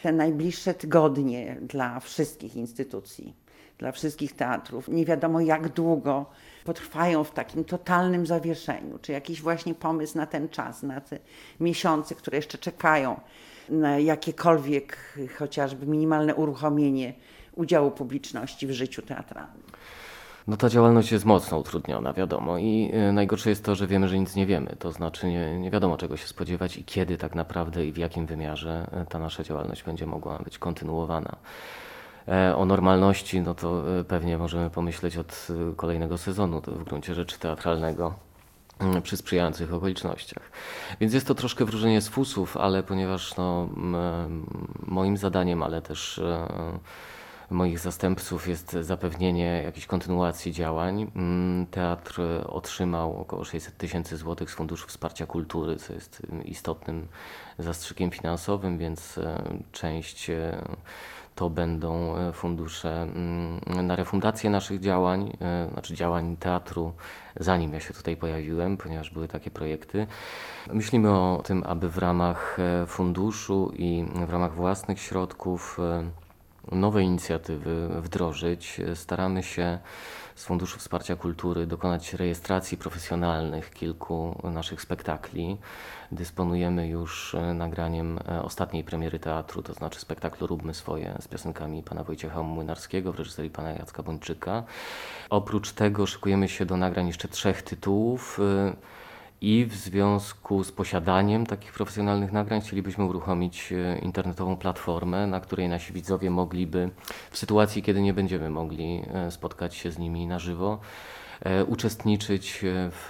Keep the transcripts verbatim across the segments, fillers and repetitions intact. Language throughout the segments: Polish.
te najbliższe tygodnie dla wszystkich instytucji, dla wszystkich teatrów, nie wiadomo jak długo potrwają w takim totalnym zawieszeniu, czy jakiś właśnie pomysł na ten czas, na te miesiące, które jeszcze czekają na jakiekolwiek chociażby minimalne uruchomienie udziału publiczności w życiu teatralnym. No ta działalność jest mocno utrudniona, wiadomo, i najgorsze jest to, że wiemy, że nic nie wiemy, to znaczy nie, nie wiadomo czego się spodziewać i kiedy tak naprawdę i w jakim wymiarze ta nasza działalność będzie mogła być kontynuowana. O normalności, no to pewnie możemy pomyśleć od kolejnego sezonu, to w gruncie rzeczy teatralnego, przy sprzyjających okolicznościach. Więc jest to troszkę wróżenie z fusów, ale ponieważ no, moim zadaniem, ale też moich zastępców jest zapewnienie jakiejś kontynuacji działań. Teatr otrzymał około sześćset tysięcy złotych z Funduszu Wsparcia Kultury, co jest istotnym zastrzykiem finansowym, więc część to będą fundusze na refundację naszych działań, znaczy działań teatru, zanim ja się tutaj pojawiłem, ponieważ były takie projekty. Myślimy o tym, aby w ramach funduszu i w ramach własnych środków nowe inicjatywy wdrożyć. Staramy się z Funduszu Wsparcia Kultury dokonać rejestracji profesjonalnych kilku naszych spektakli. Dysponujemy już nagraniem ostatniej premiery teatru, to znaczy spektaklu Róbmy swoje z piosenkami pana Wojciecha Młynarskiego w reżyserii pana Jacka Bończyka. Oprócz tego szykujemy się do nagrań jeszcze trzech tytułów. I w związku z posiadaniem takich profesjonalnych nagrań chcielibyśmy uruchomić internetową platformę, na której nasi widzowie mogliby, w sytuacji kiedy nie będziemy mogli spotkać się z nimi na żywo, uczestniczyć w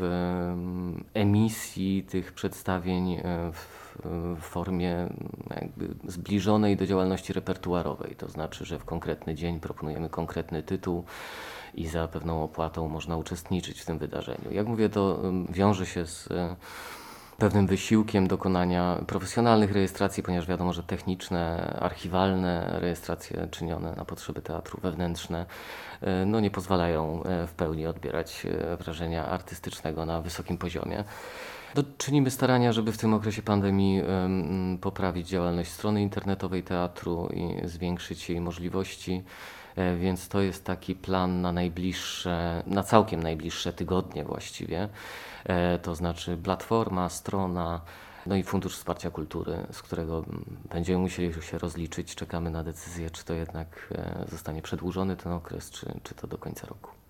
emisji tych przedstawień w formie jakby zbliżonej do działalności repertuarowej. To znaczy, że w konkretny dzień proponujemy konkretny tytuł i za pewną opłatą można uczestniczyć w tym wydarzeniu. Jak mówię, to wiąże się z pewnym wysiłkiem dokonania profesjonalnych rejestracji, ponieważ wiadomo, że techniczne, archiwalne rejestracje czynione na potrzeby teatru wewnętrzne no nie pozwalają w pełni odbierać wrażenia artystycznego na wysokim poziomie. No, czynimy starania, żeby w tym okresie pandemii um, poprawić działalność strony internetowej teatru i zwiększyć jej możliwości, e, więc to jest taki plan na najbliższe, na całkiem najbliższe tygodnie właściwie, e, to znaczy platforma, strona, no i Fundusz Wsparcia Kultury, z którego będziemy musieli się rozliczyć. Czekamy na decyzję, czy to jednak e, zostanie przedłużony ten okres, czy, czy to do końca roku.